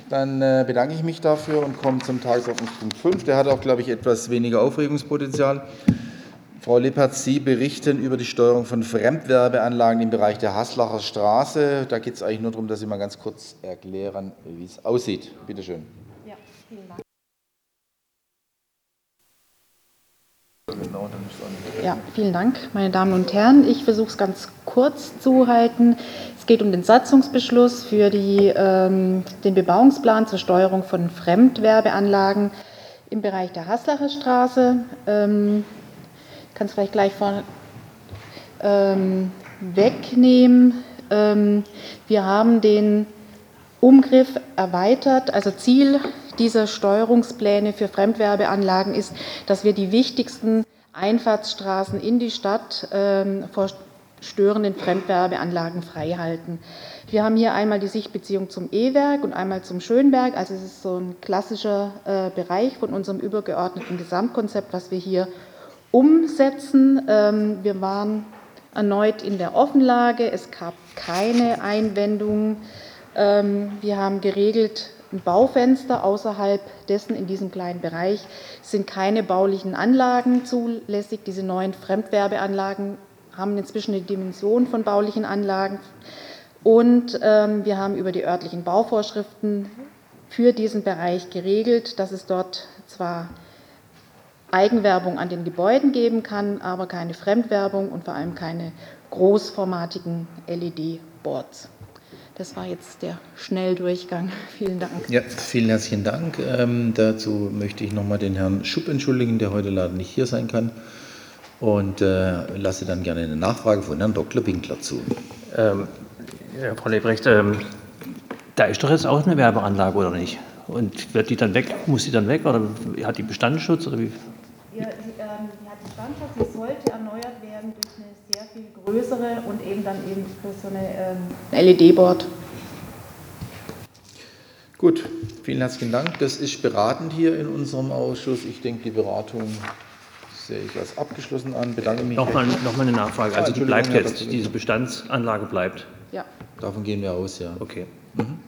Dann bedanke ich mich dafür und komme zum Tagesordnungspunkt 5. Der hat auch, glaube ich, etwas weniger Aufregungspotenzial. Frau Lippert, Sie berichten über die Steuerung von Fremdwerbeanlagen im Bereich der Haslacher Straße. Da geht es eigentlich nur darum, dass Sie mal ganz kurz erklären, wie es aussieht. Bitte schön. Ja, vielen Dank. Ja, vielen Dank, meine Damen und Herren. Ich versuche es ganz kurz zu halten. Es geht um den Satzungsbeschluss für den Bebauungsplan zur Steuerung von Fremdwerbeanlagen im Bereich der Haslacher Straße. Ich kann es vielleicht gleich wegnehmen. Wir haben den Umgriff erweitert. Also Ziel dieser Steuerungspläne für Fremdwerbeanlagen ist, dass wir die wichtigsten Einfahrtsstraßen in die Stadt vor störenden Fremdwerbeanlagen freihalten. Wir haben hier einmal die Sichtbeziehung zum E-Werk und einmal zum Schönberg. Also es ist so ein klassischer Bereich von unserem übergeordneten Gesamtkonzept, was wir hier umsetzen. Wir waren erneut in der Offenlage. Es gab keine Einwendungen. Wir haben geregelt ein Baufenster. Außerhalb dessen, in diesem kleinen Bereich, sind keine baulichen Anlagen zulässig. Diese neuen Fremdwerbeanlagen haben inzwischen eine Dimension von baulichen Anlagen. Und wir haben über die örtlichen Bauvorschriften für diesen Bereich geregelt, dass es dort zwar Eigenwerbung an den Gebäuden geben kann, aber keine Fremdwerbung und vor allem keine großformatigen LED-Boards. Das war jetzt der Schnelldurchgang. Vielen Dank. Ja, vielen herzlichen Dank. Dazu möchte ich nochmal den Herrn Schupp entschuldigen, der heute leider nicht hier sein kann. Und lasse dann gerne eine Nachfrage von Herrn Dr. Winkler zu. Ja, Frau Lebrecht, da ist doch jetzt auch eine Werbeanlage, oder nicht? Und wird die dann weg? Muss die dann weg oder hat die Bestandsschutz? Oder wie? Ja, die hat Bestandsschutz. Sie sollte erneuert werden durch eine sehr viel größere und eben dann eben für so eine LED-Board. Gut, vielen herzlichen Dank. Das ist beratend hier in unserem Ausschuss. Ich denke, die Beratung sehe ich als abgeschlossen an. Bedanke mich. Nochmal eine Nachfrage. Also die bleibt jetzt, diese Bestandsanlage bleibt? Ja. Davon gehen wir aus, ja. Okay. Mhm.